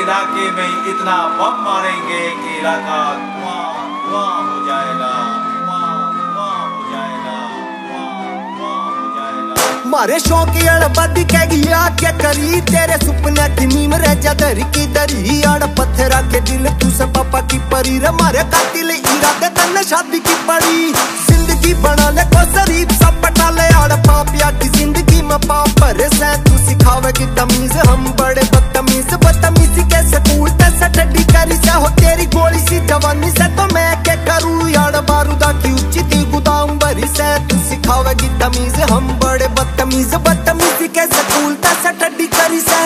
इलाके में इतना बम मारेंगे कि इलाका धुआं धुआं हो जाएगा, धुआं धुआं हो जाएगा, धुआं धुआं हो जाएगा। मारे शौक अड़बदी के गया क्या करी, तेरे सुपने की नीम रह जा दरी की दरी। अड़ पत्थरा के दिल तू से पापा की परी रे, मारे कातिल इरादे तन्ने शादी की पड़ी। जिंदगी बना ले को शरीफ सब पटा ले, अड़ पापिया की जिंदगी में पाप भरे से। तू सिखावेगी तमीज हम बड़े बदतमीज, बदतमीजी के स्कूल ते सटडी करी से। हो तेरी गोली सी जवानी से तो मैं क्या करूँ, यार बारूदा की ऊंची थी गोदाम भरी से। तू सिखावेगी तमीज हम बड़े बदतमीज, बदतमीजी के स्कूल ते सटडी करी से।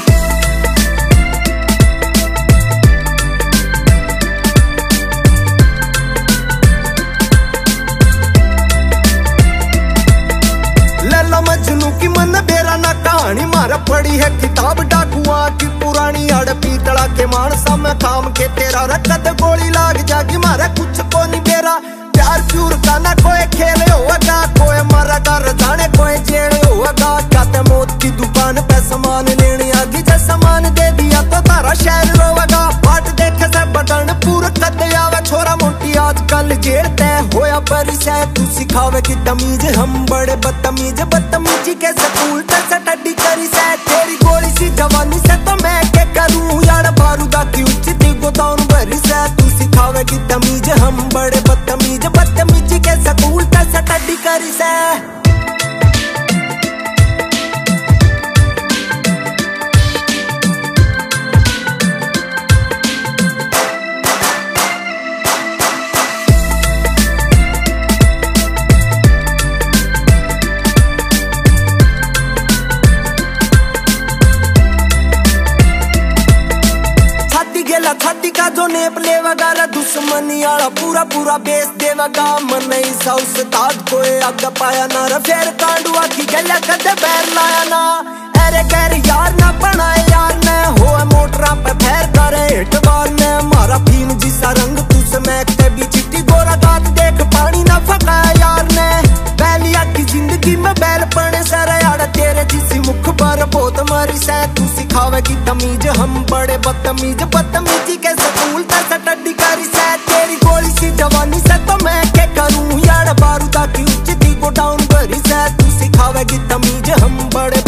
मजनू की मन बेरा ना कहानी, मारा पड़ी है किताब डाकुआ की पुरानी। अड़ पीतड़ा के मानसा में काम के तेरा रखत गोली लाग जागी, मारा कुछ को नहीं बेरा। प्यार प्यूर का ना कोई खेल होगा, कोई मारा डर जाने कोई जेल होगा। क्या ते मौत की दुकान पे सामान लेने आगी, जब सामान दे दिया तो तारा शहर रोवेगा। बाट देखे से बटन पूरा कद आवे, छोरा मोटी आजकल जेल तय होया परी से। तू सिखावेगी तमीज हम बड़े बदतमीज, बदतमीजी के स्कूल ते सटडी करी से। तेरी गोली सी जवानी से तो मैं क्या करूँ, यार बारूदा की ऊंची थी गोदाम भरी से। तू सिखावेगी तमीज हम बड़े बदतमीज, बदतमीजी के स्कूल ते सटडी करी से। छाती का जो नेप लेवगा रे, दुश्मनी आला पूरा पूरा बेच देवगा। मन नहीं सा उस्ताद कोई आगे पाया ना रे, फेर कांडुआ की गला कदे बैर लाया ना। अरे गैर यार ना बनाए यार ने, हो मोटरा पे फेर करे हिटवार ने। मारा भीम जिसा रंग तुझ में कभी चिट्टी गोरा गात देख पानी ना फकाया यार ने। बैलिया की जिंदगी में बैल पड़े सर, यार तेरे जिसी मुख पर बहुत मारी से। तू सिखावेगी तमीज हम बड़े बदतमीज, बदतमीजी के स्कूल ते सटडी करी से। तेरी गोली सी जवानी से तो मैं क्या करूँ, यार बारूदा की ऊंची थी गोडाउन भरी से। तू सिखावेगी तमीज हम बड़े